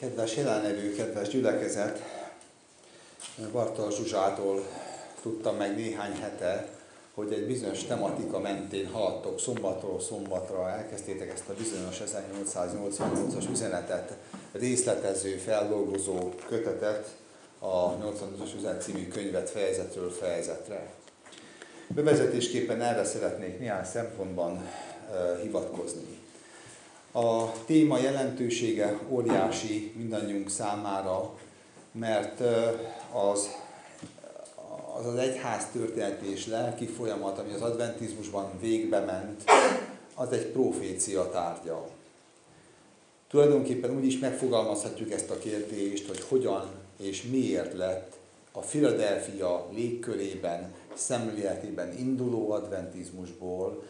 Kedves jelenlevő, kedves gyülekezet, Bartal Zsuzsától tudtam meg néhány hete, hogy egy bizonyos tematika mentén haladtok szombatról szombatra, elkezdtétek ezt a bizonyos 1888-as üzenetet, részletező, feldolgozó kötetet, a 85-as üzenet című könyvet fejezetről fejezetre. Bevezetésképpen erre szeretnék néhány szempontban hivatkozni. A téma jelentősége óriási mindannyiunk számára, mert az egyház történeti és lelki folyamat, ami az adventizmusban végbe ment, az egy profécia tárgya. Tulajdonképpen úgy is megfogalmazhatjuk ezt a kérdést, hogy hogyan és miért lett a Philadelphia légkörében, szemléletében induló adventizmusból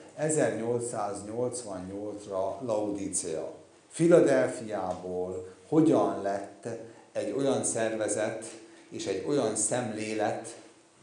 1888-ra Laodicea. Philadelphiából hogyan lett egy olyan szervezet és egy olyan szemlélet,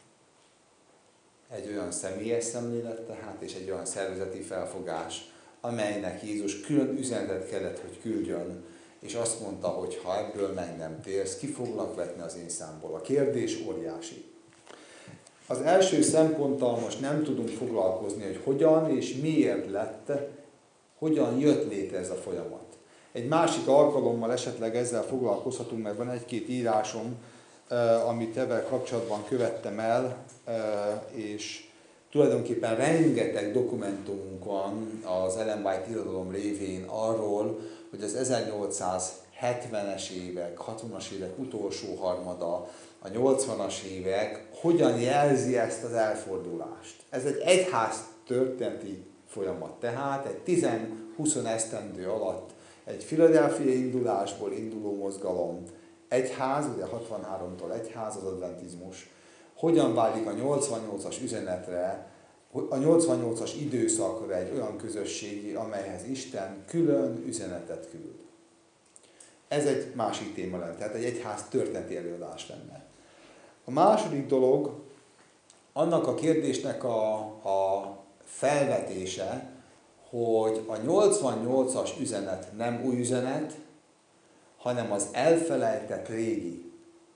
egy olyan személyes szemlélet tehát, és egy olyan szervezeti felfogás, amelynek Jézus külön üzenetet kellett, hogy küldjön, és azt mondta, hogy ha ebből meg nem térsz, ki foglak vetni az én számból. A kérdés óriási. Az első szemponttal most nem tudunk foglalkozni, hogy hogyan és miért lett, hogyan jött létre ez a folyamat. Egy másik alkalommal esetleg ezzel foglalkozhatunk, mert van egy-két írásom, amit ebben kapcsolatban követtem el, és tulajdonképpen rengeteg dokumentumunk van az Ellen White irodalom révén arról, hogy az 1870-es évek, 60-as évek utolsó harmada, a 80-as évek hogyan jelzi ezt az elfordulást. Ez egy egyház történeti folyamat, tehát egy 10-20 esztendő alatt egy Philadelphia indulásból induló mozgalom, egyház, ugye 63-tól egyház az adventizmus, hogyan válik a 88-as üzenetre, a 88-as időszakra egy olyan közösségi, amelyhez Isten külön üzenetet küld. Ez egy másik téma lenne, tehát egy egyház történeti előadás lenne. A második dolog, annak a kérdésnek a felvetése, hogy a 88-as üzenet nem új üzenet, hanem az elfelejtett régi.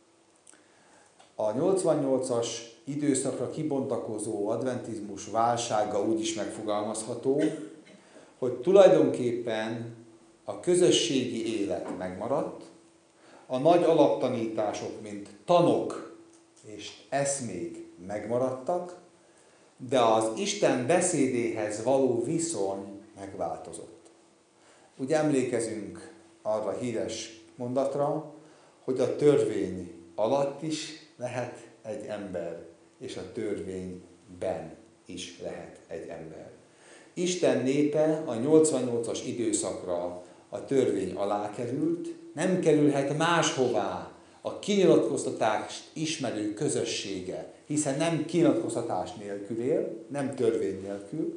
A 88-as időszakra kibontakozó adventizmus válsága úgy is megfogalmazható, hogy tulajdonképpen a közösségi élet megmaradt, a nagy alaptanítások, mint tanok és eszmék megmaradtak, de az Isten beszédéhez való viszony megváltozott. Ugye emlékezünk arra a híres mondatra, hogy a törvény alatt is lehet egy ember, és a törvényben is lehet egy ember. Isten népe a 88-as időszakra a törvény alá került, nem kerülhet máshová a kinyilatkoztatást ismerő közössége, hiszen nem kinyilatkoztatás nélkül él, nem törvény nélkül,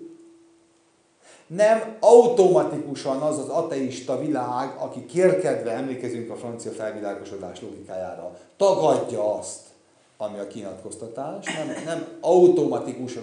nem automatikusan az az ateista világ, aki kérkedve, emlékezünk a francia felvilágosodás logikájára, tagadja azt, ami a kinyilatkoztatás, nem automatikusan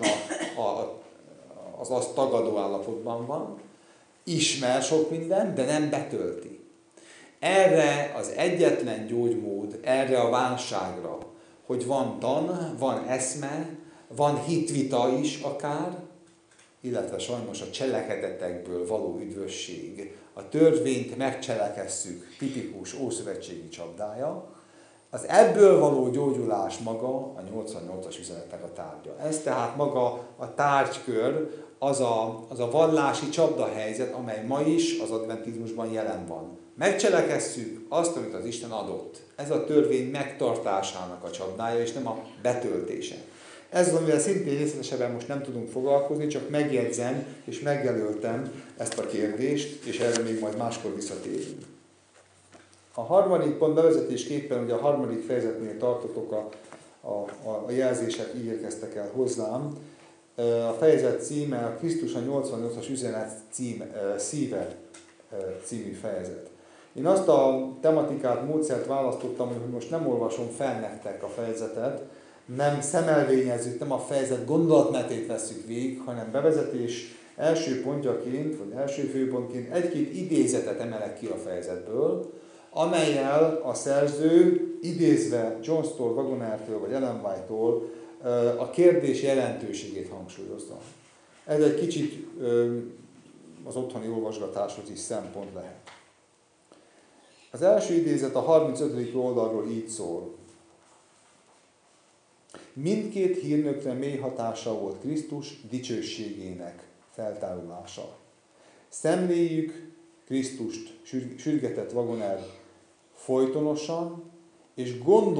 az azt tagadó állapotban van, ismer sok mindent, de nem betölti. Erre az egyetlen gyógymód, erre a válságra, hogy van tan, van eszme, van hitvita is akár, illetve sajnos a cselekedetekből való üdvösség, a törvényt megcselekesszük, tipikus ószövetségi csapdája, az ebből való gyógyulás maga a 88-as üzenetnek a tárgya. Ez tehát maga a tárgykör, az a vallási csapdahelyzet, amely ma is az adventizmusban jelen van. Megcselekesszük azt, amit az Isten adott. Ez a törvény megtartásának a csapdája, és nem a betöltése. Ez az, amivel szintén részletesebben most nem tudunk foglalkozni, csak megjegyzem és megjelöltem ezt a kérdést, és erre még majd máskor visszatérünk. A harmadik pont bevezetésképpen, ugye a harmadik fejezetnél tartotok a jelzések, így érkeztek el hozzám. A fejezet címe a Krisztus a 88-as üzenet szíve című fejezet. Én azt a tematikát, módszert választottam, hogy most nem olvasom fel nektek a fejezetet, nem szemelvényezzük, nem a fejezet gondolatmenetét vesszük végig, hanem bevezetés első pontjaként, vagy első főpontként egy-két idézetet emelek ki a fejezetből, amellyel a szerző, idézve John Stott Wagonertől vagy Ellen White-tól, a kérdés jelentőségét hangsúlyozza. Ez egy kicsit az otthoni olvasgatáshoz is szempont lehet. Az első idézet a 35. oldalról így szól. Mindkét hírnökre mély hatása volt Krisztus dicsőségének feltárulása. Szemléljük Krisztust, sürgetett Wagoner, folytonosan és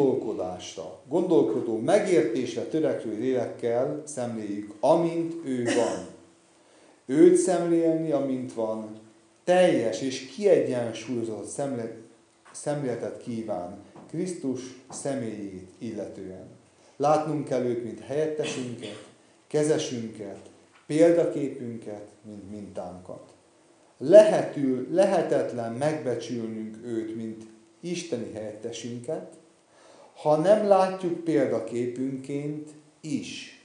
gondolkodó, megértésre törekvő lélekkel szemléljük, amint ő van. Őt szemlélni, amint van, teljes és kiegyensúlyozott szemléletet kíván Krisztus személyét illetően. Látnunk kell őt, mint helyettesünket, kezesünket, példaképünket, mint mintánkat. Lehetetlen megbecsülnünk őt, mint isteni helyettesünket, ha nem látjuk példaképünként is.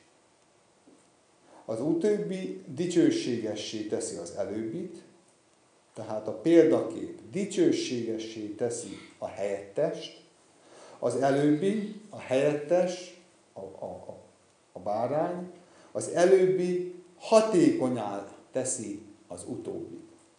Az utóbbi dicsőségessé teszi az előbbit, tehát a példakép dicsőségessé teszi a helyettest, az előbbi, a helyettes, a bárány, az előbbi hatékonyá teszi az utóbbi.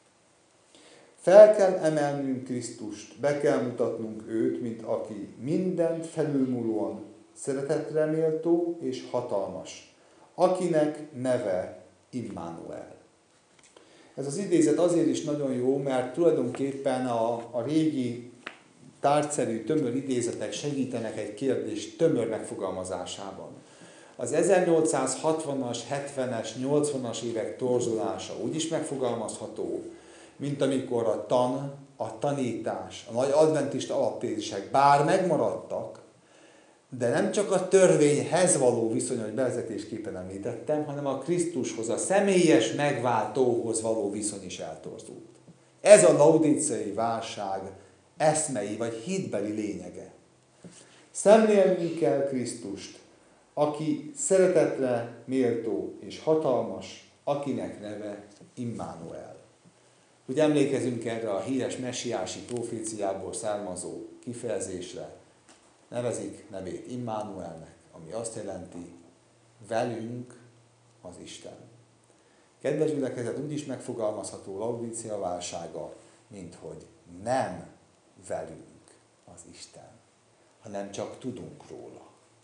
Fel kell emelnünk Krisztust, be kell mutatnunk őt, mint aki mindent felülmúlóan szeretetre méltó és hatalmas, akinek neve Immanuel. Ez az idézet azért is nagyon jó, mert tulajdonképpen a régi tárgyszerű, tömör idézetek segítenek egy kérdés tömör megfogalmazásában. Az 1860-as, 70-es, 80-as évek torzulása úgy is megfogalmazható, mint amikor a tanítás, a nagy adventista alaptézisek bár megmaradtak, de nem csak a törvényhez való viszony, hogy bevezetésképpen említettem, hanem a Krisztushoz, a személyes megváltóhoz való viszony is eltorzult. Ez a laudíciai válság eszmei vagy hitbeli lényege. Szemlélnünk kell Krisztust, aki szeretetre méltó és hatalmas, akinek neve Immanuel. Úgy emlékezünk erre a híres messiási proféciából származó kifejezésre, nevezik nevét Immanuelnek, ami azt jelenti, velünk az Isten. Kedves gyülekezet, úgy is megfogalmazható Laodicea válsága, mint hogy nem velünk az Isten, hanem csak tudunk róla.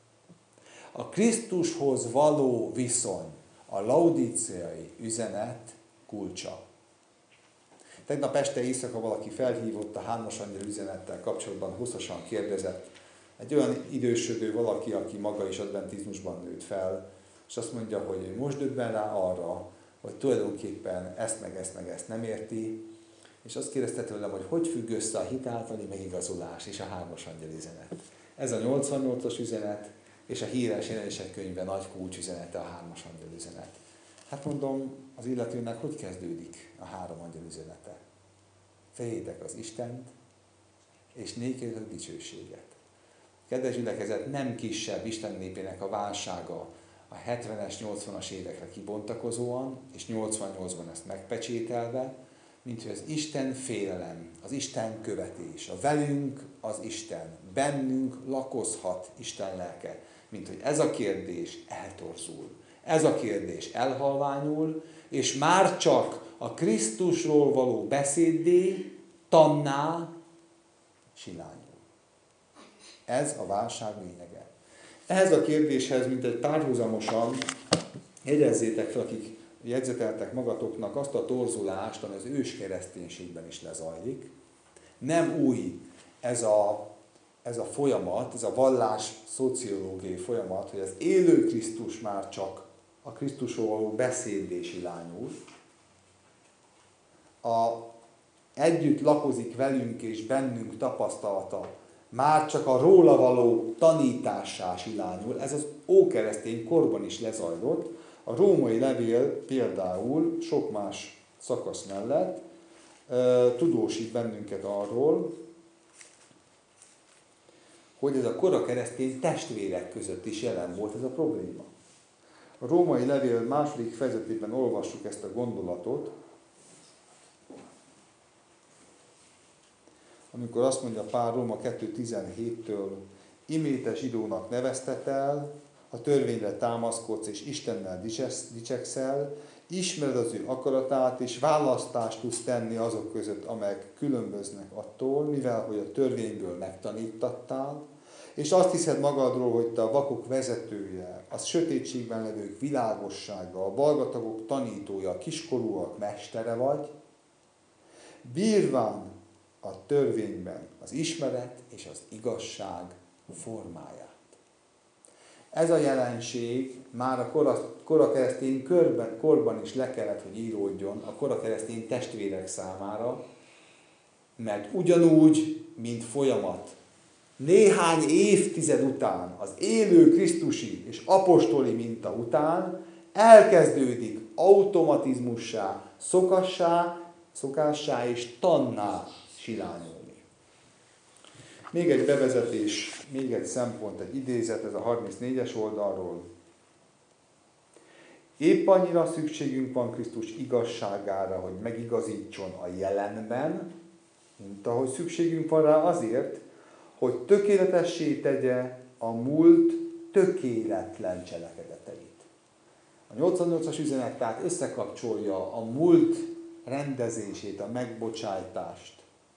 A Krisztushoz való viszony a laodiceai üzenet kulcsa. Tegnap este éjszaka valaki felhívott a hármas angyal üzenettel kapcsolatban, hosszasan kérdezett. Egy olyan idősödő valaki, aki maga is adventizmusban nőtt fel, és azt mondja, hogy most döbben rá arra, hogy tulajdonképpen ezt meg ezt nem érti, és azt kérdezte tőlem, hogy függ össze a hit általi megigazolás és a hármas angyal üzenet. Ez a 88-as üzenet, és a híres jelenések könyve nagy kulcsüzenete a hármas angyal üzenet. Hát mondom, az illetőnek hogy kezdődik a három angyal üzenete? Féljétek az Istent, és néked a dicsőséget. Kedves gyülekezet, nem kisebb Isten népének a válsága a 70-es, 80-as évekre kibontakozóan, és 88-ban ezt megpecsételve, mint hogy az Isten félelem, az Isten követés, a velünk az Isten, bennünk lakozhat Isten lelke, mint hogy ez a kérdés eltorzul, ez a kérdés elhalványul, és már csak a Krisztusról való beszéddé, tanná silányul. Ez a válság lényege. Ehhez a kérdéshez, mint egy párhuzamosan, jegyezzétek fel, akik jegyzeteltek magatoknak azt a torzulást, ami az őskereszténységben is lezajlik. Nem új ez a folyamat, ez a vallás szociológiai folyamat, hogy az élő Krisztus már csak a Krisztusról való beszéddé silányul. Együtt lakozik velünk és bennünk tapasztalata, már csak a róla való tanítássá silányul. Ez az ókeresztény korban is lezajlott. A római levél például sok más szakasz mellett tudósít bennünket arról, hogy ez a kora keresztény testvérek között is jelen volt ez a probléma. A római levél második fejezetében olvassuk ezt a gondolatot. amikor azt mondja Pál Róma 2.17-től, imét zsidónak neveztetel, a törvényre támaszkodsz és Istennel dicsekszel, ismered az ő akaratát, és választást tudsz tenni azok között, amelyek különböznek attól, mivel hogy a törvényből megtanítattál, és azt hiszed magadról, hogy te a vakok vezetője, a sötétségben levők világossága, a balgatagok tanítója, a kiskorúak mestere vagy, bírván a törvényben az ismeret és az igazság formáját. Ez a jelenség már a korakeresztény korban is le kellett, hogy íródjon a korakeresztény testvérek számára, mert ugyanúgy, mint folyamat, néhány évtized után, az élő krisztusi és apostoli minta után elkezdődik automatizmussá, szokássá és tanná silányolni. Még egy bevezetés, még egy szempont, egy idézet, ez a 34-es oldalról. Épp annyira szükségünk van Krisztus igazságára, hogy megigazítson a jelenben, mint ahogy szükségünk van rá azért, hogy tökéletessé tegye a múlt tökéletlen cselekedeteit. A 88-as üzenet tehát összekapcsolja a múlt rendezését, a megbocsájtást,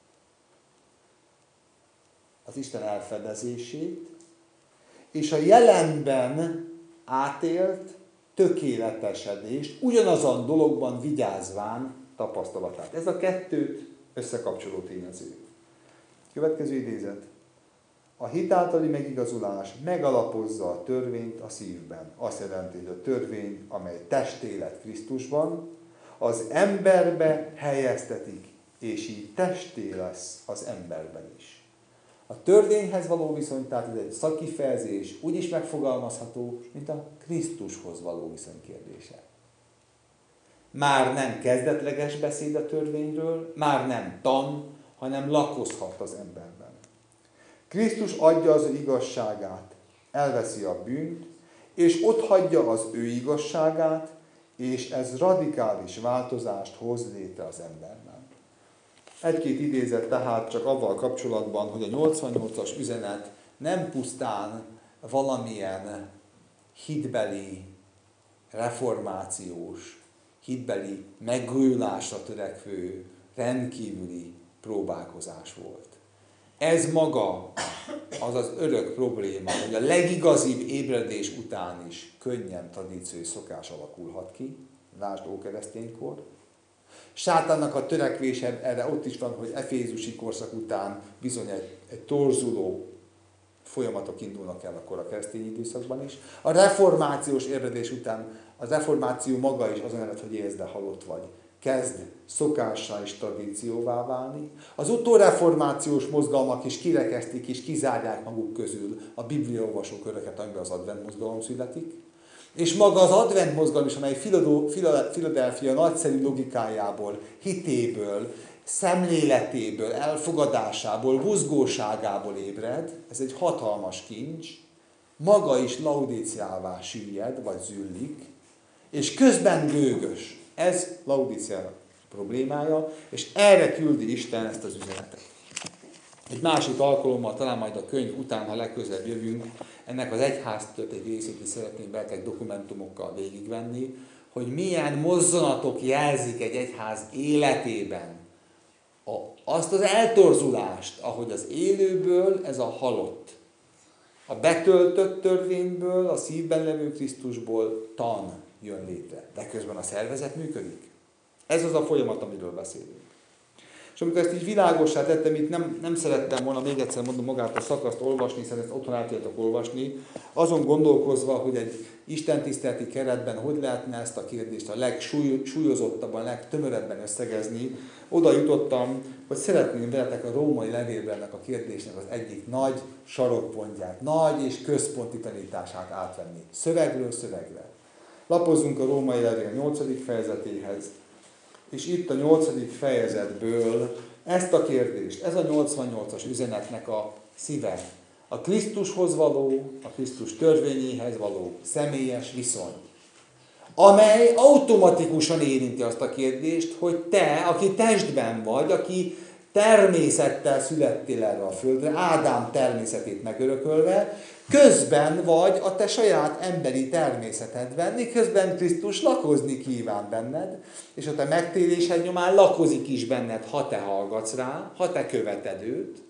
az Isten elfedezését, és a jelenben átélt tökéletesedést, ugyanazon dologban vigyázván tapasztalatát. Ez a kettőt összekapcsoló tényező. Következő idézet. A hit általi megigazulás megalapozza a törvényt a szívben. Azt jelenti, hogy a törvény, amely testélet Krisztusban, az emberbe helyeztetik, és így testé lesz az emberben is. A törvényhez való viszony, tehát ez egy szakifejezés, úgy is megfogalmazható, mint a Krisztushoz való viszony kérdése. Már nem kezdetleges beszéd a törvényről, már nem tan, hanem lakozhat az emberben. Krisztus adja az ő igazságát, elveszi a bűnt, és otthagyja az ő igazságát, és ez radikális változást hoz létre az emberben. Egy-két idézet tehát csak avval kapcsolatban, hogy a 88-as üzenet nem pusztán valamilyen hitbeli, reformációs, hitbeli megújulásra törekvő, rendkívüli próbálkozás volt. Ez maga az az örök probléma, hogy a legigazibb ébredés után is könnyen tradíció és szokás alakulhat ki, lásd ókereszténykor. Sátánnak a törekvése erre ott is van, hogy efézusi korszak után bizony egy torzuló folyamatok indulnak el akkor a keresztény időszakban is. A reformációs ébredés után az reformáció maga is azon előtt, hogy érezd, de halott vagy. Kezd szokássá és tradícióvá válni. Az utóreformációs mozgalmak is kirekesztik és kizárják maguk közül a bibliaolvasó köröket, amiben az advent mozgalom születik. És maga az advent mozgalom is, amely Philadelphia nagyszerű logikájából, hitéből, szemléletéből, elfogadásából, buzgóságából ébred, ez egy hatalmas kincs, maga is Laodíceává süllyed, vagy züllik, és közben gőgös. Ez Laodícea problémája, és erre küldi Isten ezt az üzenetet. Egy másik alkalommal, talán majd a könyv után, ha legközelebb jövünk, ennek az egyháztörténet részét is szeretném beltek dokumentumokkal végigvenni, hogy milyen mozzanatok jelzik egy egyház életében azt az eltorzulást, ahogy az élőből ez a halott. A betöltött törvényből, a szívben levő Krisztusból tan jön létre. De közben a szervezet működik. Ez az a folyamat, amiről beszélünk. És amikor ezt így világossá tettem, itt nem szerettem volna, még egyszer mondom, magát a szakaszt olvasni, hiszen ezt otthon el tudjátok olvasni, azon gondolkozva, hogy egy istentiszteleti keretben hogy lehetne ezt a kérdést a legsúlyozottabban, legtömörebben összegezni, oda jutottam, hogy szeretném veletek a római levélben ennek a kérdésnek az egyik nagy sarokpontját, nagy és központi tanítását átvenni. Szövegről szövegre. Lapozzunk a római levél 8. fejezetéhez, és itt a 8. fejezetből ezt a kérdést, ez a 88-as üzenetnek a szíve, a Krisztushoz való, a Krisztus törvényéhez való személyes viszony, amely automatikusan érinti azt a kérdést, hogy te, aki testben vagy, aki természettel születtél erre a földre, Ádám természetét megörökölve, közben vagy a te saját emberi természetedben, miközben Krisztus lakozni kíván benned, és a te megtérésed nyomán lakozik is benned, ha te hallgatsz rá, ha te követed őt,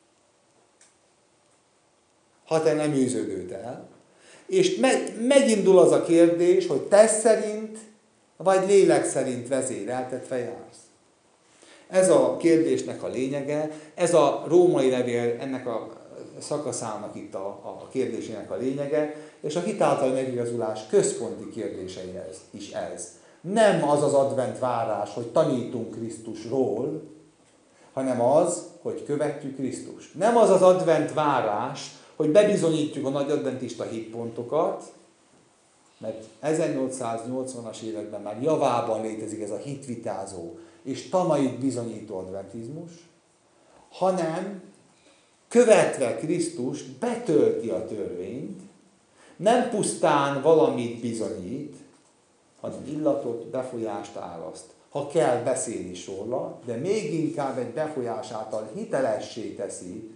ha te nem űzöd őt el. És megindul az a kérdés, hogy test szerint, vagy lélek szerint vezéreltetve jársz. Ez a kérdésnek a lényege, ez a római levél ennek a szakaszának itt a kérdésének a lényege, és a hit által megigazulás központi kérdései is ez. Nem az az advent várás, hogy tanítunk Krisztusról, hanem az, hogy követjük Krisztust. Nem az az advent várás, hogy bebizonyítjuk a nagy adventista hitpontokat, mert 1880-as években már javában létezik ez a hitvitázó és tanait bizonyító adventizmus, hanem követve Krisztust betölti a törvényt, nem pusztán valamit bizonyít, hanem illatot, befolyást ágaszt. Ha kell, beszél is róla, de még inkább egy befolyás által hitelessé teszi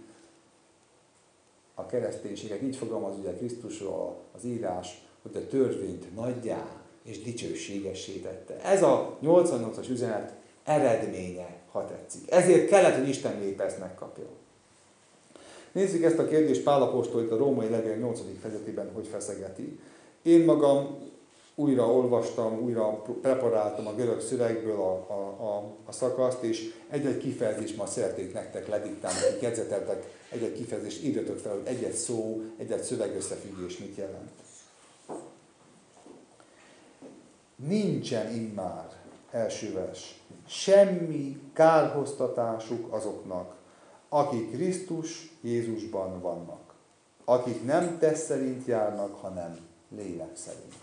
a kereszténységet. Így fogalmaz ugye Krisztusról az írás, hogy a törvényt nagyjá és dicsőségessé tette. Ez a 88-as üzenet eredménye, ha tetszik. Ezért kellett, hogy Isten népe ezt megkapja. Nézzük ezt a kérdést Pál apostol itt a római levél 8. fejezetében, hogy feszegeti. Én magam újra olvastam, újra preparáltam a görög szövegből a szakaszt, és egy-egy kifejezést ma szeretnék nektek lediktálni, hogy jegyzeteltek, egy-egy kifejezést írjatok fel, hogy egy-egy szó, egy-egy szövegösszefüggés mit jelent. Nincsen immár, első vers, semmi kárhoztatásuk azoknak, akik Krisztus Jézusban vannak, akik nem test szerint járnak, hanem lélek szerint.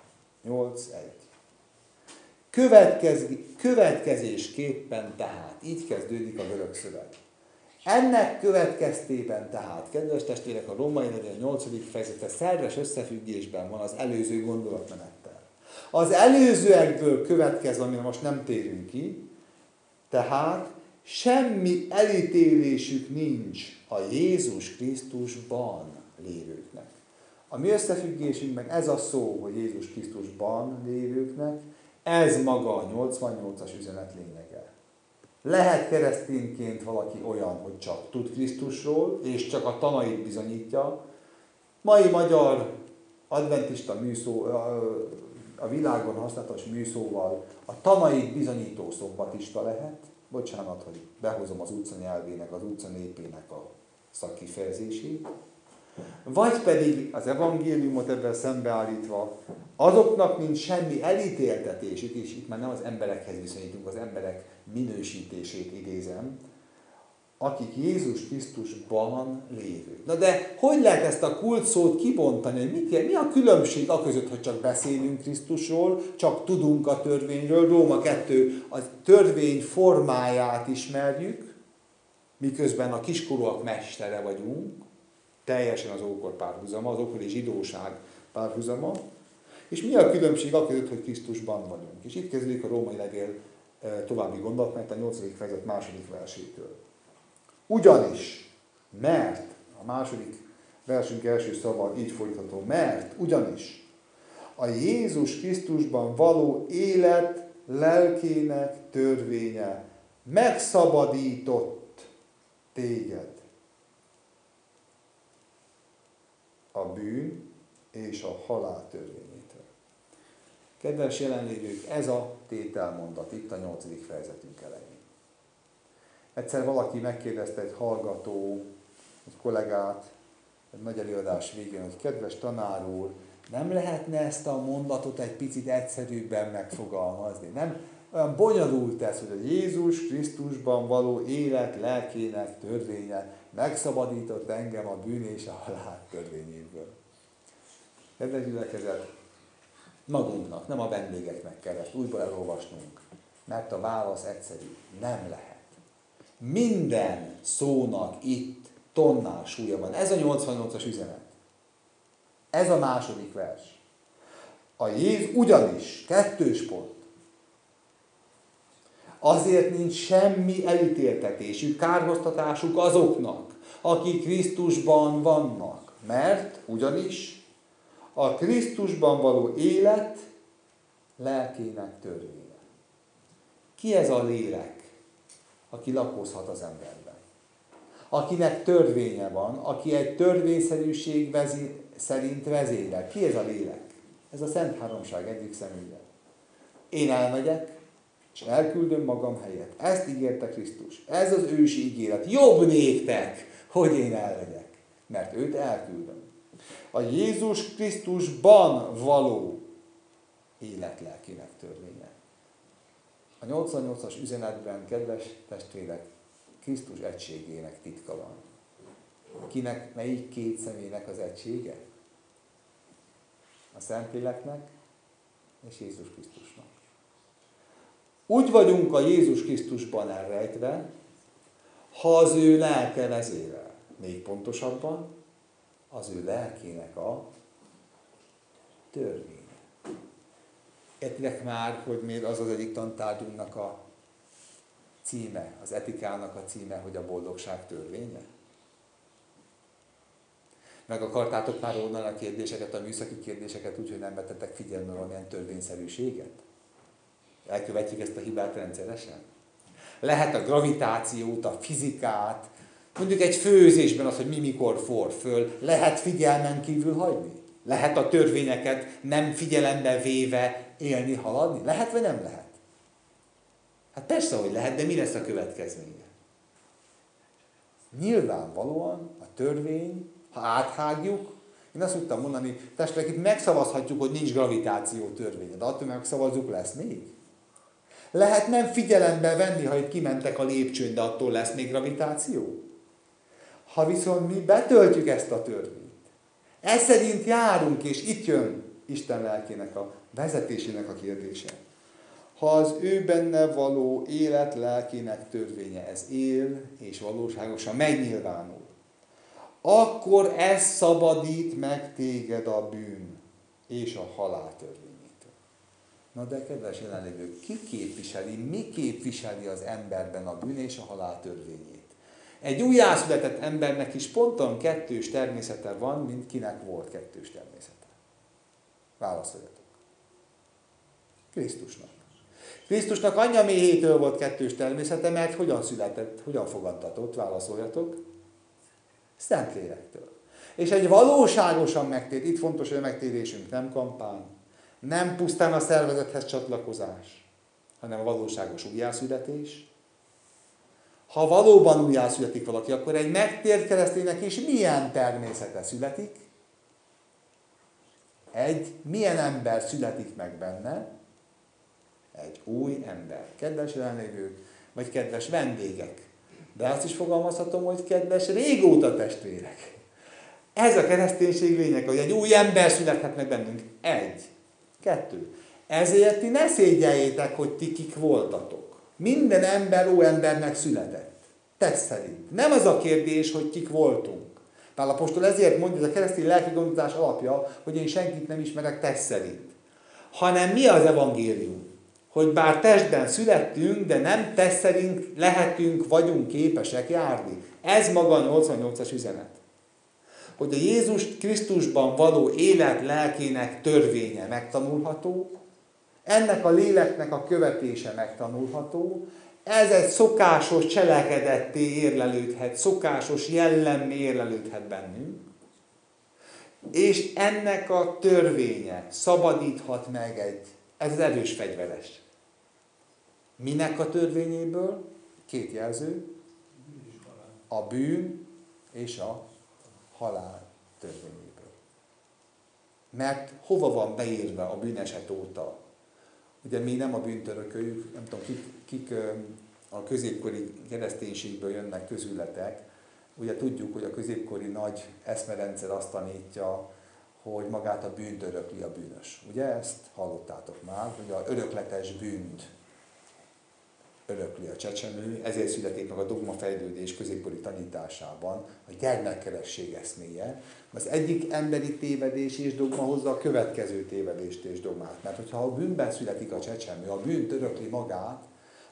8.1. Következésképpen tehát, így kezdődik a görög szöveg. Ennek következtében tehát, kedves testvérek, a római levél 8. fejezete szerves összefüggésben van az előző gondolatmenettel. Az előzőekből következve, amire most nem térünk ki, tehát semmi elítélésük nincs a Jézus Krisztusban lévőknek. A mi összefüggésünkben ez a szó, hogy Jézus Krisztusban lévőknek, ez maga a 88-as üzenet lényege. Lehet keresztényként valaki olyan, hogy csak tud Krisztusról, és csak a tanait bizonyítja. Mai magyar adventista műszó, a világon használatos műszóval a tanait bizonyító szombatista lehet. Bocsánat, hogy behozom az utca nyelvének, az utca népének a szakkifejezését. Vagy pedig az evangéliumot ebben szembeállítva, azoknak nincs semmi elítéltetésük, és itt már nem az emberekhez viszonyítunk, az emberek minősítését idézem, akik Jézus Krisztusban lévők. Na de hogy lehet ezt a kulcsszót kibontani, hogy mi a különbség aközött, hogy csak beszélünk Krisztusról, csak tudunk a törvényről, Róma 2, a törvény formáját ismerjük, miközben a kiskorúak mestere vagyunk, teljesen az ókor párhuzama, az ókori zsidóság párhuzama, és mi a különbség aközött, hogy Krisztusban vagyunk. És itt kezdődik a római levél további gondolat, mert a 8. fejezet 2. versétől. Ugyanis, mert, a második versünk első szava így folytató, mert, ugyanis a Jézus Krisztusban való élet lelkének törvénye megszabadított téged a bűn és a halál törvényétől. Kedves jelenlévők, ez a tételmondat itt a 8. fejezetünk elején. Egyszer valaki megkérdezte egy hallgató, egy kollégát, egy nagy előadás végén, hogy kedves tanár úr, nem lehetne ezt a mondatot egy picit egyszerűbben megfogalmazni? Nem olyan bonyolult ez, hogy a Jézus Krisztusban való élet lelkének törvénye megszabadított engem a bűn és a halál törvényéből. Kedves gyülekezet, magunknak, nem a vendégeknek kell ezt újból elolvasnunk, mert a válasz egyszerű, nem lehet. Minden szónak itt tonnál súlya van. Ez a 88-as üzenet. Ez a második vers. A Jézus ugyanis, 2. pont. Azért nincs semmi elítéltetésük, kárhoztatásuk azoknak, akik Krisztusban vannak. Mert ugyanis a Krisztusban való élet lelkének törvénye. Ki ez a lélek, aki lakozhat az emberben? Akinek törvénye van, aki egy törvényszerűség szerint vezérel. Ki ez a lélek? Ez a Szent Háromság egyik személye. Én elmegyek, és elküldöm magam helyett. Ezt ígérte Krisztus. Ez az ősi ígéret. Jobb néktek, hogy én elmegyek, mert őt elküldöm. A Jézus Krisztusban való élet lelkének törvénye. A 88-as üzenetben, kedves testvérek, Krisztus egységének titka van. Kinek, melyik két személynek az egysége? A Szentléleknek és Jézus Krisztusnak. Úgy vagyunk a Jézus Krisztusban elrejtve, ha az ő lelke vezérel. Még pontosabban, az ő lelkének a törvénye. Értitek már, hogy miért az az egyik tantárgyunknak a címe, az etikának a címe, hogy a boldogság törvénye? Meg akartátok már onnan a kérdéseket, a műszaki kérdéseket úgy, hogy nem vettetek figyelme valamilyen törvényszerűséget? Elkövetjük ezt a hibát rendszeresen? Lehet a gravitációt, a fizikát, mondjuk egy főzésben az, hogy mi mikor forr föl, lehet figyelmen kívül hagyni? Lehet a törvényeket nem figyelembe véve élni, haladni? Lehet vagy nem lehet? Hát persze, hogy lehet, de mi lesz a következménye? Nyilvánvalóan a törvény, ha áthágjuk, én azt tudtam mondani, testvérek, itt megszavazhatjuk, hogy nincs gravitáció törvénye, de attól megszavazzuk, lesz még. Lehet nem figyelembe venni, ha itt kimentek a lépcsőn, de attól lesz még gravitáció. Ha viszont mi betöltjük ezt a törvényt, ez szerint járunk, és itt jön Isten lelkének a vezetésének a kérdése. Ha az ő benne való élet lelkének törvénye, ez él és valóságosan megnyilvánul, akkor ez szabadít meg téged a bűn és a halál törvényétől. Na de kedves jelenlévők, ki képviseli, mi képviseli az emberben a bűn és a halál törvényét? Egy újjászületett embernek is ponton kettős természete van, mint kinek volt kettős természete. Válaszoljatok. Krisztusnak. Krisztusnak anyja méhétől volt kettős természete, mert hogyan született, hogyan fogadtatott? Válaszoljatok. Szentlélektől. És egy valóságosan megtért, itt fontos, hogy a megtérésünk nem kampány, nem pusztán a szervezethez csatlakozás, hanem a valóságos újjászületés. Ha valóban újjászületik valaki, akkor egy megtért kereszténynek is milyen természete születik? Milyen ember születik meg benne? Egy új ember. Kedves jelenlévők, vagy kedves vendégek. De azt is fogalmazhatom, hogy kedves régóta testvérek. Ez a kereszténység lényeg, hogy egy új ember születhet meg bennünk. 1. 2. Ezért ti ne szégyeljétek, hogy ti kik voltatok. Minden ember óembernek született. Test szerint. Nem az a kérdés, hogy kik voltunk. Pál apostol ezért mondja, hogy a keresztény lelki gondolkodás alapja, hogy én senkit nem ismerek test szerint. Hanem mi az evangélium? Hogy bár testben születtünk, de nem test szerint lehetünk, vagyunk képesek járni. Ez maga a 88-as üzenet. Hogy a Jézus Krisztusban való élet lelkének törvénye megtanulható, ennek a léleknek a követése megtanulható, ez egy szokásos cselekedetté érlelődhet, szokásos jellemmé érlelődhet bennünk, és ennek a törvénye szabadíthat meg ez az erős fegyveres. Minek a törvényéből? 2 jelző. A bűn és a halál törvényéből. Mert hova van beírva a bűneset óta? Ugye mi nem a bűnt örököljük, nem tudom, kik a középkori kereszténységből jönnek közületek. Ugye tudjuk, hogy a középkori nagy eszmerendszer azt tanítja, hogy magát a bűnt örökli a bűnös. Ugye ezt hallottátok már, hogy a örökletes bűnt örökli a csecsemő, ezért születik meg a dogmafejlődés középkori tanításában a gyermekkeresség eszméje. Az egyik emberi tévedés és dogma hozza a következő tévedést és dogmát. Mert hogyha a bűnben születik a csecsemő, a bűnt örökli magát,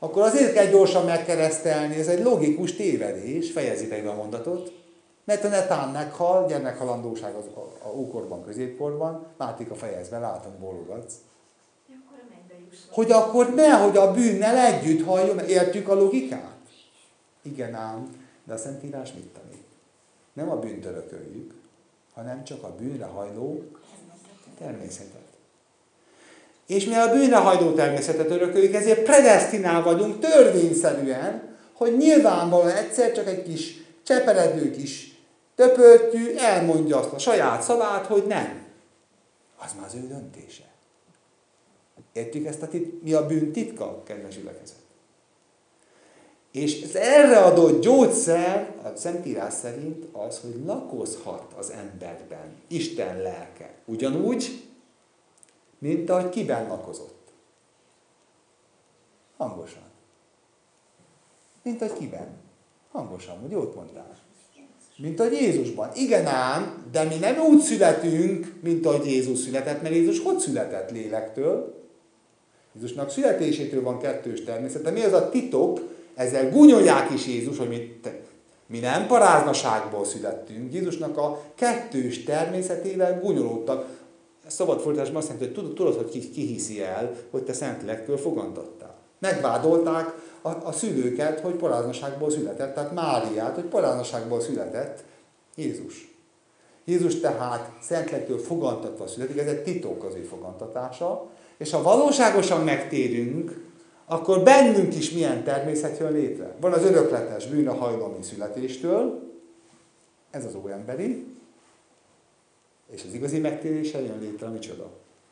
akkor azért kell gyorsan megkeresztelni, ez egy logikus tévedés, fejezitek be a mondatot, mert a netán meghal, gyermekhalandóság az a ókorban, középkorban, Mátika fejezd be, látom, bólogatsz. Hogy akkor nehogy a bűnnel együtt halljon, értjük a logikát? Igen ám, de a Szentírás mit tanít? Nem a bűnt örököljük, hanem csak a bűnre hajló természetet. És mivel a bűnre hajló természetet örököljük, ezért predesztinál vagyunk törvényszerűen, hogy nyilvánvalóan egyszer csak egy kis cseperedő kis töpörtű elmondja azt a saját szavát, hogy nem. Az már az ő döntése. Értjük ezt mi a bűn titka, kedves gyülekezet? És az erre adott gyógyszer, a Szentírás szerint az, hogy lakozhat az emberben Isten lelke. Ugyanúgy, mint ahogy kiben lakozott. Hangosan. Mint ahogy kiben. Hangosan, hogy jót mondtál. Mint ahogy Jézusban. Igen ám, de mi nem úgy születünk, mint ahogy Jézus született, mert Jézus hogy született lélektől? Jézusnak születésétől van kettős természete. Mi az a titok? Ezzel gúnyolják is Jézus, hogy mi nem paráznaságból születtünk. Jézusnak a kettős természetével gúnyolódtak. Szabad fordításban azt jelenti, hogy tudod, hogy ki hiszi el, hogy te Szentlektől fogantattál. Megvádolták a szülőket, hogy paráznaságból született, tehát Máriát, hogy paráznaságból született Jézus. Jézus tehát Szentlektől fogantatva születik, ez egy titok az ő fogantatása, és ha valóságosan megtérünk, akkor bennünk is milyen természet jön létre. Van az örökletes bűnre hajló születéstől, ez az óemberi, és az igazi megtéréssel jön létre, micsoda?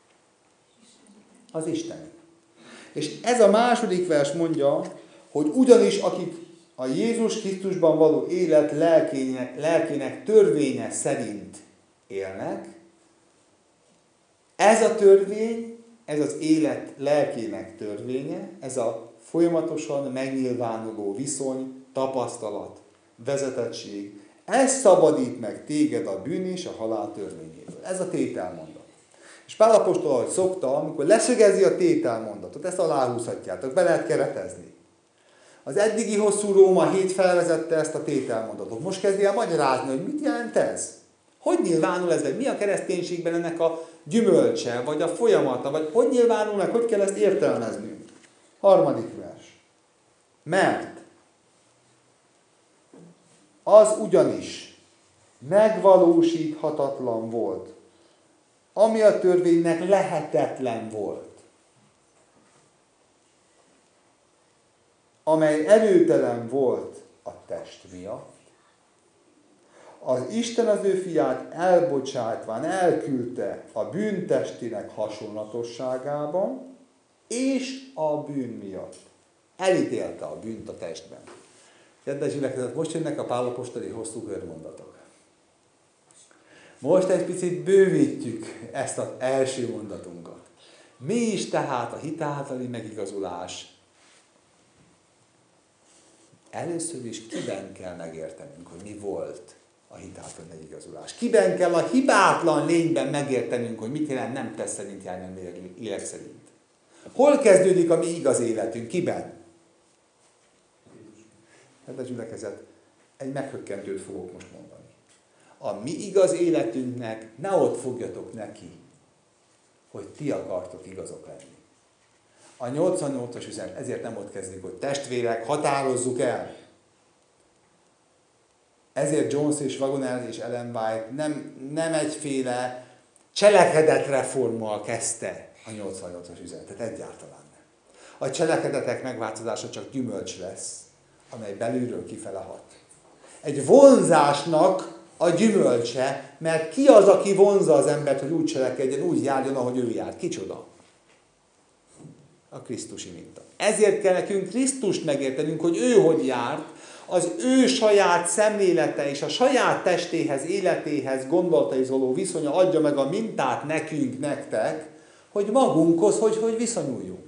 Az Isteni. És ez a második vers mondja, hogy ugyanis akik a Jézus Krisztusban való élet lelkének törvénye szerint élnek, ez a törvény, ez az élet lelkének törvénye, ez a folyamatosan megnyilvánuló viszony, tapasztalat, vezetettség, ez szabadít meg téged a bűn és a halál törvényéből. Ez a tételmondat. És Pál apostol, ahogy szokta, amikor leszögezi a tételmondatot, ezt aláhúzhatjátok, be lehet keretezni. Az eddigi hosszú Róma 7 felvezette ezt a tételmondatot. Most kezdi el magyarázni, hogy mit jelent ez? Hogy nyilvánul ez? Mi a kereszténységben ennek a gyümölcse, vagy a folyamata, vagy hogy nyilvánul meg, hogy kell ezt értelmeznünk? Harmadik vers. Mert az ugyanis megvalósíthatatlan volt, ami a törvénynek lehetetlen volt, amely erőtelen volt a test miatt, az Isten az ő fiát elbocsátván elküldte a bűntestének hasonlatosságában, és a bűn miatt. Elítélte a bűnt a testben. Kedves gyülekezet, most jönnek a Pál apostoli hosszú körmondatok. Most egy picit bővítjük ezt az első mondatunkat. Mi is tehát a hit általi megigazulás? Először is kiben kell megértenünk, hogy mi volt a hit általi megigazulás. Kiben kell a hibátlan lényben megértenünk, hogy mit jelent nem tesz szerint járni, hanem lélek szerint. Hol kezdődik a mi igaz életünk? Kiben? Kedves gyülekezet, egy meghökkentőt fogok most mondani. A mi igaz életünknek ne ott fogjatok neki, hogy ti akartok igazok lenni. A 88-as üzenet ezért nem ott kezdik, hogy testvérek, határozzuk el. Ezért Jones és Wagoner és Ellen White nem egyféle cselekedetreformmal kezdte a 88-as üzenetet, egyáltalán nem. A cselekedetek megváltozása csak gyümölcs lesz, amely belülről kifele hat. Egy vonzásnak a gyümölcse, mert ki az, aki vonzza az embert, hogy úgy cselekedjen, úgy járjon, ahogy ő jár? Kicsoda? A krisztusi minta. Ezért kell nekünk Krisztust megértenünk, hogy ő hogy járt, az ő saját szemlélete és a saját testéhez, életéhez, gondolataihoz való viszonya adja meg a mintát nekünk, nektek, hogy magunkhoz hogy viszonyuljunk.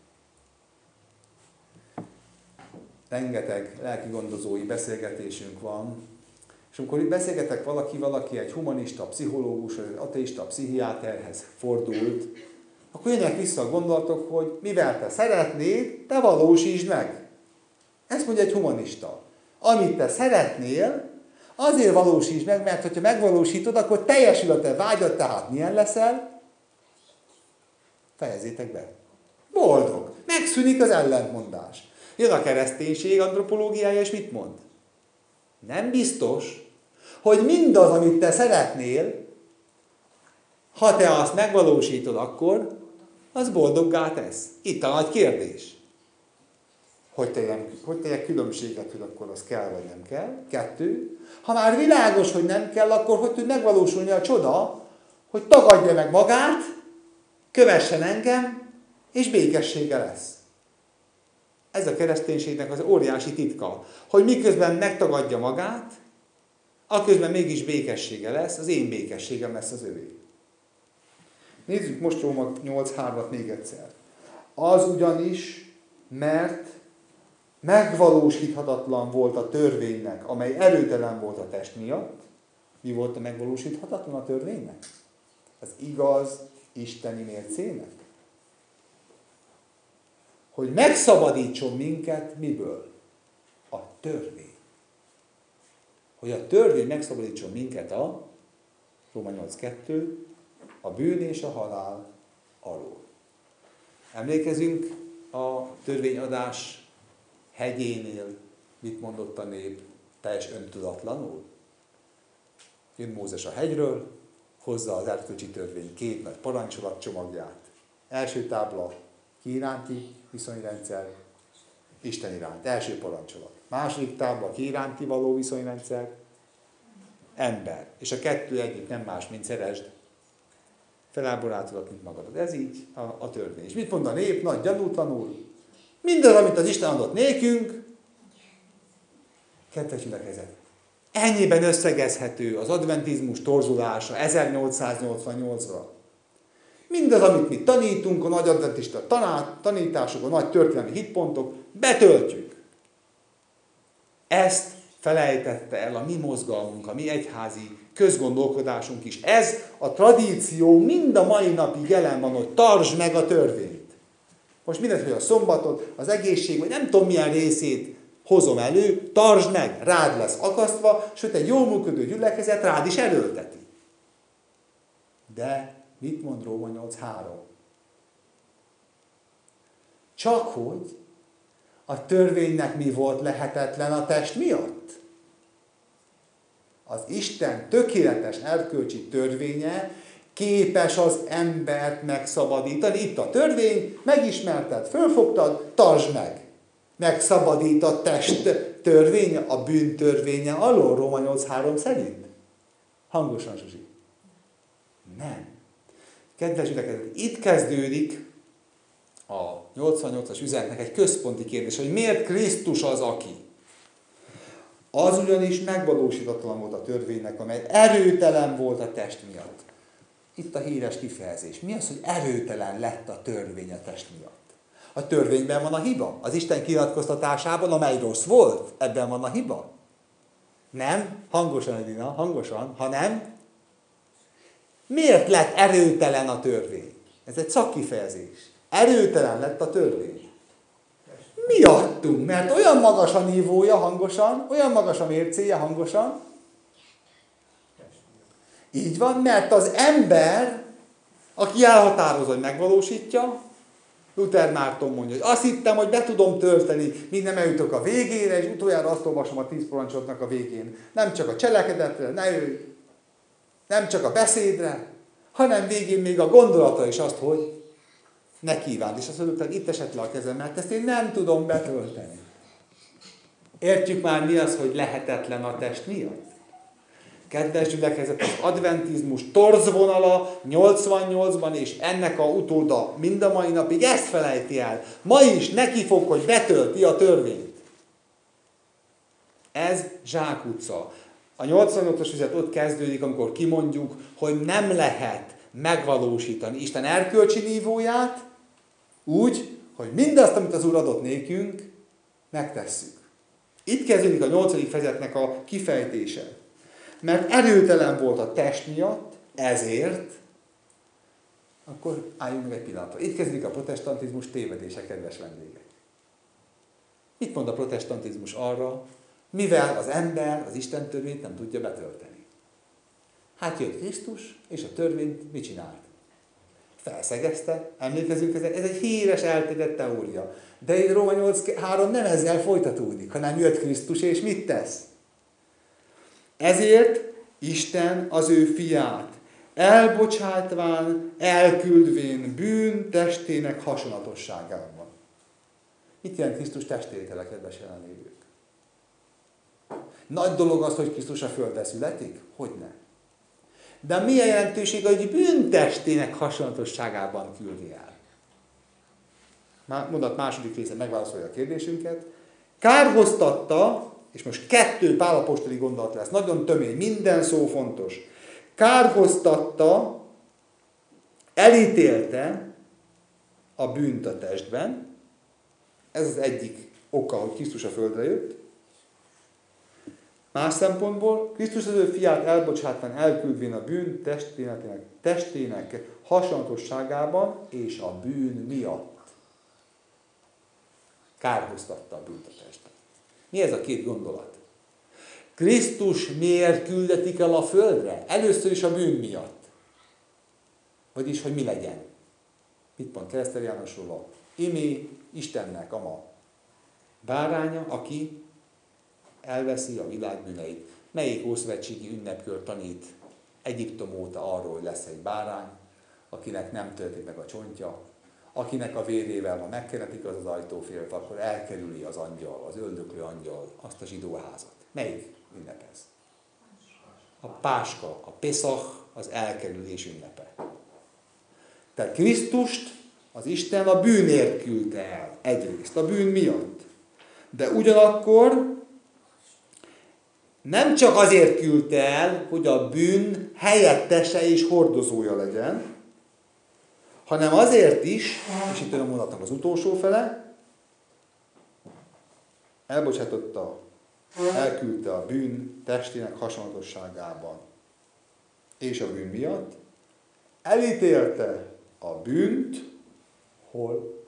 Rengeteg lelkigondozói beszélgetésünk van, és amikor beszélgetek valaki egy humanista, pszichológus, vagy ateista, pszichiáterhez fordult, akkor jönnek vissza a gondolatok, hogy mivel te szeretnéd, te valósítsd meg. Ezt mondja egy humanista. Amit te szeretnél, azért valósítsd meg, mert hogyha megvalósítod, akkor teljesül a te vágyad, tehát milyen leszel? Fejezzétek be. Boldog. Megszűnik az ellentmondás. Jön a kereszténység antropológiája, és mit mond? Nem biztos, hogy mindaz, amit te szeretnél, ha te azt megvalósítod, akkor az boldoggá tesz. Itt a nagy kérdés. Hogy tegyek különbséget, hogy akkor az kell, vagy nem kell. 2. Ha már világos, hogy nem kell, akkor hogy tud megvalósulni a csoda, hogy tagadja meg magát, kövessen engem, és békessége lesz. Ez a kereszténységnek az óriási titka, hogy miközben megtagadja magát, aközben mégis békessége lesz, az én békességem lesz az övé. Nézzük most Róma 8.3-at még egyszer. Az ugyanis, mert megvalósíthatatlan volt a törvénynek, amely erőtelen volt a test miatt. Mi volt a megvalósíthatatlan a törvénynek? Az igaz isteni mércének. Hogy megszabadítson minket miből? A törvény. Hogy a törvény megszabadítson minket a Róma 8.2, a bűn és a halál alól. Emlékezünk a törvényadás hegyénél, mit mondott a nép teljes öntudatlanul? Jön Mózes a hegyről, hozza az erkölcsi törvény 2 nagy parancsolatcsomagját. Első tábla, ki iránti viszonyrendszer, Isten iránt, első parancsolat. Második tábla, ki iránti való viszonyrendszer, ember. És a 2 egyik nem más, mint szeresd feláborátodat, mint magadat. Ez így a törvény. És mit mond a nép? Nagy gyanútlanul. Mindaz, amit az Isten adott nékünk, kedves gyülekezet, ennyiben összegezhető az adventizmus torzulása 1888-ra. Mindaz, amit mi tanítunk, a nagy adventista tanítások, a nagy történelmi hitpontok, betöltjük. Ezt felejtette el a mi mozgalmunk, a mi egyházi közgondolkodásunk is. Ez a tradíció mind a mai napig jelen van, hogy tartsd meg a törvényt. Most mindegy, hogy a szombatot, az egészség, vagy nem tudom milyen részét hozom elő, tartsd meg, rád lesz akasztva, sőt egy jól működő gyülekezet rád is erőlteti. De mit mond Róma 8.3? Csak hogy a törvénynek mi volt lehetetlen a test miatt? Az Isten tökéletes erkölcsi törvénye képes az embert megszabadítani. Itt a törvény, megismerted, fölfogtad, tartsd meg. Megszabadít a test törvénye, a bűn törvénye alól, Róma 8.3 szerint? Hangosan, Zsuzsi. Nem. Kedves gyülekezet, itt kezdődik a 88-as üzenetnek egy központi kérdés, hogy miért Krisztus az, aki? Az ugyanis megvalósítatlan volt a törvénynek, amely erőtelen volt a test miatt. Itt a híres kifejezés. Mi az, hogy erőtelen lett a törvény a test miatt? A törvényben van a hiba. Az Isten kinyilatkoztatásában, amely rossz volt, ebben van a hiba. Nem? Hangosan, Edina, hangosan. Ha nem, miért lett erőtelen a törvény? Ez egy szakkifejezés. Erőtelen lett a törvény. Miattunk, mert olyan magas a nívója hangosan, olyan magas a mércéje hangosan. Így van, mert az ember, aki elhatározza, hogy megvalósítja, Luther Márton mondja, hogy azt hittem, hogy be tudom tölteni, míg nem eljutok a végére, és utoljára azt olvasom a 10 parancsotnak a végén. Nem csak a cselekedetre, nem csak a beszédre, hanem végén még a gondolatra is azt, hogy ne kívánd. És azt mondjuk, hogy itt esett le a kezem, mert ezt én nem tudom betölteni. Értjük már mi az, hogy lehetetlen a test miatt? Kedves gyülekezet, az adventizmus torzvonala 88-ban, és ennek a utóda mind a mai napig ezt felejti el. Ma is neki fog, hogy betölti a törvényt. Ez zsákutca. A 88-as üzenet ott kezdődik, amikor kimondjuk, hogy nem lehet megvalósítani Isten erkölcsi nívóját úgy, hogy mindazt, amit az Úr adott nékünk, megtesszük. Itt kezdődik a 8. fejezetnek a kifejtése. Mert erőtelen volt a test miatt, ezért Akkor álljunk meg egy pillanatra. Itt kezdik a protestantizmus tévedése, kedves vendégek. Mit mond a protestantizmus arra, mivel az ember az Isten törvényt nem tudja betölteni? Hát jött Krisztus, és a törvényt mit csinált? Felszegezte, emlékezünk, ez egy híres, elterjedt teória. De itt Róma 8.3 nem ezzel folytatódik, hanem jött Krisztus, és mit tesz? Ezért Isten az ő fiát, elbocsátván, elküldvén bűn testének hasonlatosságában. Mit jelent Krisztus testvétele, kedves jelenlévők? Nagy dolog az, hogy Krisztus a földre születik? Hogyne. De milyen jelentősége, hogy bűntestének hasonlatosságában küldi el? Mondat második része megválaszolja a kérdésünket. Kárhoztatta, és most 2 Pál apostoli gondolat lesz, nagyon tömény, minden szó fontos. Kárhoztatta, elítélte a bűnt a testben. Ez az egyik oka, hogy Krisztus a földre jött. Más szempontból, Krisztus az ő fiát elbocsátán elküldvén a bűn testének hasonlatosságában és a bűn miatt. Kárhoztatta a bűnt a testben. Mi ez a 2 gondolat? Krisztus miért küldetik el a földre? Először is a bűn miatt. Vagyis, hogy mi legyen. Mit mond Keresztelj János róla? Imé Istennek ama báránya, aki elveszi a világ bűneit. Melyik ószövetségi ünnepkör tanít Egyiptom óta arról, hogy lesz egy bárány, akinek nem töltik meg a csontja, akinek a vérével, ha megkeretik az ajtófélt, akkor elkerüli az angyal, az öldöklő angyal, azt a zsidó házat. Melyik ünnep ez? A Páska, a Pesach, az elkerülés ünnepe. Tehát Krisztust az Isten a bűnért küldte el. Egyrészt, a bűn miatt. De ugyanakkor nem csak azért küldte el, hogy a bűn helyettese és hordozója legyen, hanem azért is, és itt a mondatnak az utolsó fele, elküldte a bűn testének hasonlatosságában és a bűn miatt, elítélte a bűnt, hol?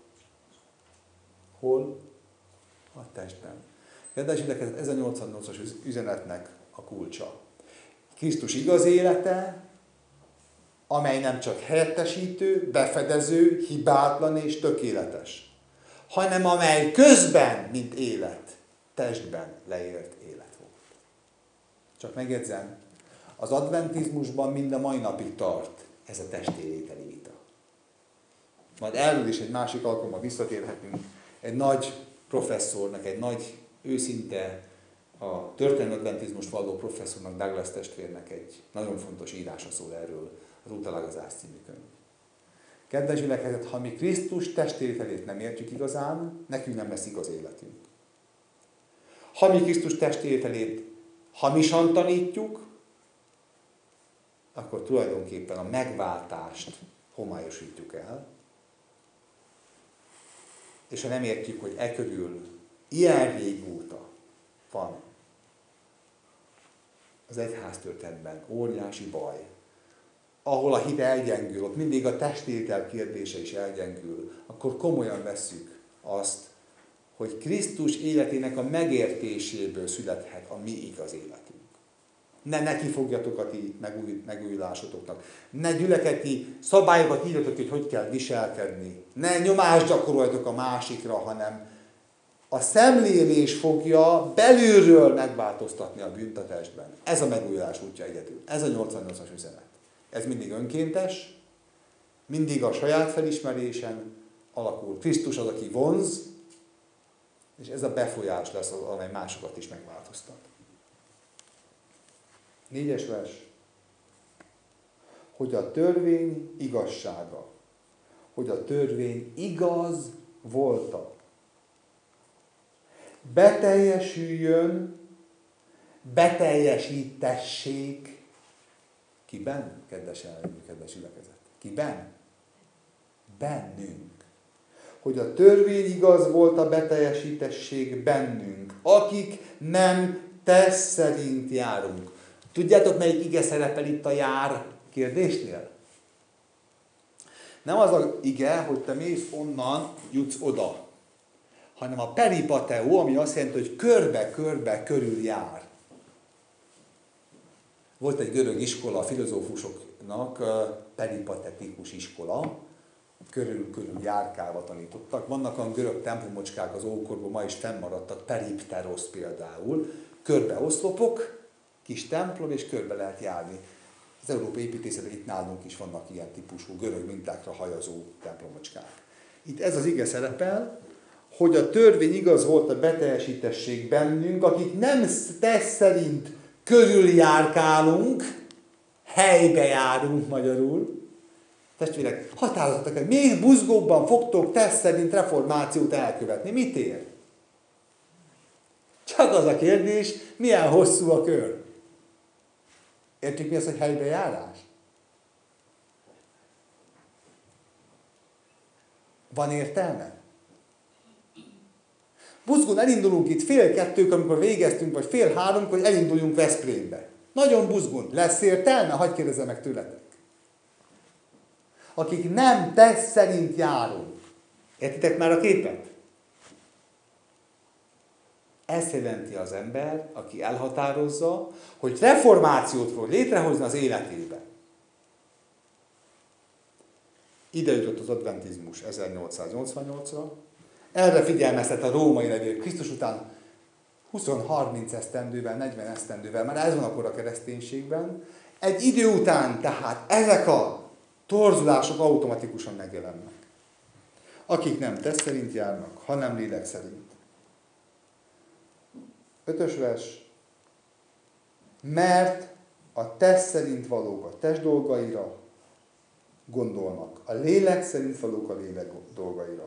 A testben. Kedves, ez a 88-as üzenetnek a kulcsa. Krisztus igaz élete, amely nem csak helyettesítő, befedező, hibátlan és tökéletes, hanem amely közben, mint élet, testben leélt élet volt. Csak megjegyzem, az adventizmusban mind a mai napig tart ez a testélételi vita. Majd erről is egy másik alkalommal visszatérhetünk. Egy nagy professzornak, egy nagy, őszinte a történelmi adventizmust valló professzornak, Douglas testvérnek egy nagyon fontos írása szól erről, az Útalagazás című könyv. Kedves gyülekezet, ha mi Krisztus testételét nem értjük igazán, nekünk nem lesz igaz életünk. Ha mi Krisztus testételét hamisan tanítjuk, akkor tulajdonképpen a megváltást homályosítjuk el, és ha nem értjük, hogy e körül ilyen régóta van az egyháztörténetben óriási baj, ahol a hit elgyengül, ott mindig a testétel kérdése is elgyengül, akkor komolyan vesszük azt, hogy Krisztus életének a megértéséből születhet a mi igaz életünk. Ne neki fogjatok a ti megújulásotoknak. Ne gyülekezeti szabályokat írjatok, hogy kell viselkedni. Ne nyomást gyakoroljatok a másikra, hanem a szemlélés fogja belülről megváltoztatni a bűnt a testben. Ez a megújulás útja egyedül. Ez a 88-as üzenet. Ez mindig önkéntes, mindig a saját felismerésen alakul. Krisztus az, aki vonz, és ez a befolyás lesz, amely másokat is megváltoztat. 4. vers. Hogy a törvény igazsága, hogy a törvény igaz volta. Beteljesüljön, beteljesítessék. Kiben? Kedves gyülekezet. Kiben? Bennünk. Hogy a törvény igaz volt, a beteljesítesség bennünk, akik nem tesz szerint járunk. Tudjátok, melyik ige szerepel itt a jár kérdésnél? Nem az a ige, hogy te mész onnan, jutsz oda, hanem a peripateo, ami azt jelenti, hogy körbe-körbe körül jár. Volt egy görög iskola, a filozófusoknak peripatetikus iskola, körül járkálva tanítottak. Vannak olyan görög templomocskák az ókorban, ma is fennmaradtak, peripteros például, körbe oszlopok, kis templom, és körbe lehet járni. Az európai építészetben itt nálunk is vannak ilyen típusú görög mintákra hajazó templomocskák. Itt ez az ige szerepel, hogy a törvény igaz volt a beteljesítessék bennünk, akik nem tesz szerint körüljárkálunk, helybe járunk magyarul. Testvérek, határozottak el, még buzgóbban fogtok tesz szerint reformációt elkövetni. Mit ér? Csak az a kérdés, milyen hosszú a kör. Értjük mi az, hogy helybejárás? Van értelme? Buzgón elindulunk itt 1:30, amikor végeztünk, vagy 2:30, hogy elinduljunk Veszprémbe. Nagyon buzgón. Lesz értelme? Hadd kérdezzem meg tőletek. Akik nem tesz szerint járunk. Értitek már a képet? Ezt jelenti az ember, aki elhatározza, hogy reformációt fog létrehozni az életébe. Ide jutott az adventizmus 1888-ra. Erre figyelmeztet a római levél Krisztus után 20-30 esztendővel, 40 esztendővel, már ez van akkor a kereszténységben. Egy idő után tehát ezek a torzulások automatikusan megjelennek. Akik nem tesz szerint járnak, hanem lélek szerint. 5. vers. Mert a test szerint valók a test dolgaira gondolnak, a lélek szerint valók a lélek dolgaira.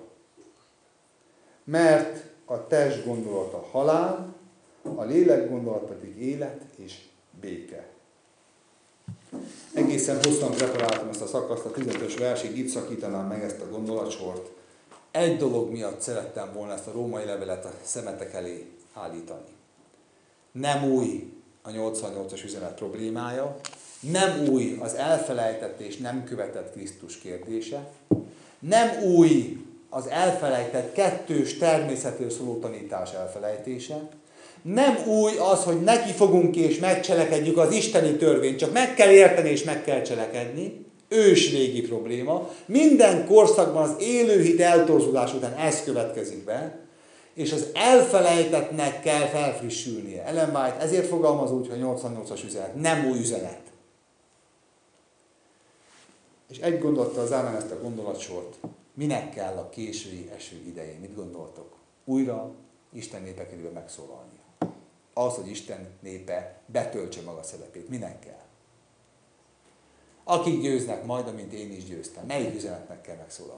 Mert a test gondolata halál, a lélek gondolat pedig élet és béke. Egészen hosszan preparáltam ezt a szakaszt, a 15-ös versig, itt szakítanám meg ezt a gondolatsort. Egy dolog miatt szerettem volna ezt a római levelet a szemetek elé állítani. Nem új a 88-as üzenet problémája, nem új az elfelejtett és nem követett Krisztus kérdése, nem új az elfelejtett kettős természetről szóló tanítás elfelejtése, nem új az, hogy neki fogunk és megcselekedjük az isteni törvényt, csak meg kell érteni és meg kell cselekedni, ősrégi probléma. Minden korszakban az élőhit eltorzulás után ez következik be, és az elfelejtettnek kell felfrissülnie. Ellen White ezért fogalmaz úgy, hogy 88-as üzenet, nem új üzenet. És egy gondolattal zárnám ezt a gondolatsort. Minek kell a késői eső idején? Mit gondoltok? Újra Isten népe kerül megszólalnia. Az, hogy Isten népe betöltse maga szerepét. Minek kell? Akik győznek majd, amint én is győztem. Melyik üzenetnek kell megszólalni?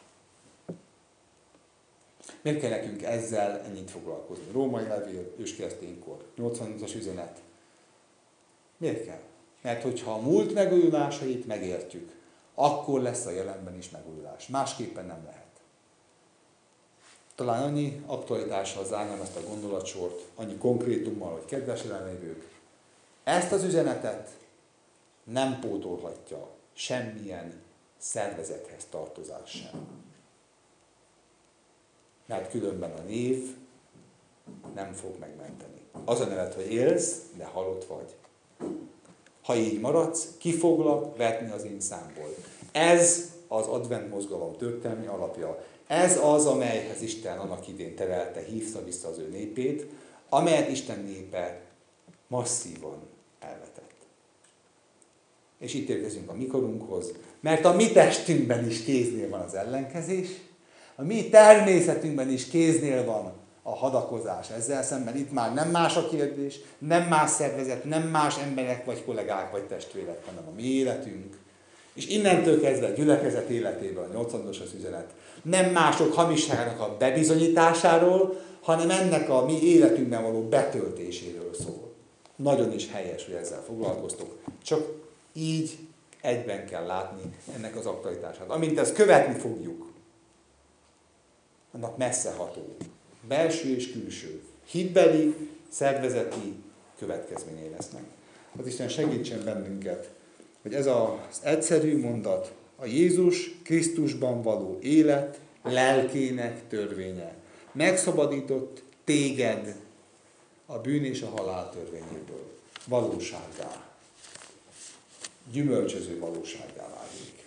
Miért kell nekünk ezzel ennyit foglalkozni? Római levél, őskereszténykor, 88-as üzenet. Miért kell? Mert hogyha a múlt megújulásait megértjük, akkor lesz a jelenben is megújulás. Másképpen nem lehet. Talán annyi aktualitással zárnám ezt a gondolatsort, annyi konkrétummal, hogy kedves jelenlévők, ezt az üzenetet nem pótolhatja semmilyen szervezethez tartozás sem. Mert különben a név nem fog megmenteni. Az a neved, hogy élsz, de halott vagy. Ha így maradsz, ki foglak vetni az én számból. Ez az advent mozgalom történelmi alapja. Ez az, amelyhez Isten annak idén terelte, hívta vissza az ő népét, amelyet Isten népe masszívan elvetett. És itt érkezünk a mi korunkhoz, mert a mi testünkben is kéznél van az ellenkezés, a mi természetünkben is kéznél van a hadakozás ezzel szemben. Itt már nem más a kérdés, nem más szervezet, nem más emberek, vagy kollégák, vagy testvérek, hanem a mi életünk. És innentől kezdve a gyülekezet életében a 80-as üzenet nem mások hamiságának a bebizonyításáról, hanem ennek a mi életünkben való betöltéséről szól. Nagyon is helyes, hogy ezzel foglalkoztok. Csak így egyben kell látni ennek az aktualitását. Amint ezt követni fogjuk, annak messzeható, belső és külső, hitbeli, szervezeti következményei lesznek. Az Isten segítsen bennünket, hogy ez az egyszerű mondat a Jézus Krisztusban való élet lelkének törvénye. Megszabadított téged a bűn és a halál törvényéből. Valósággá. Gyümölcsöző valósággá válik.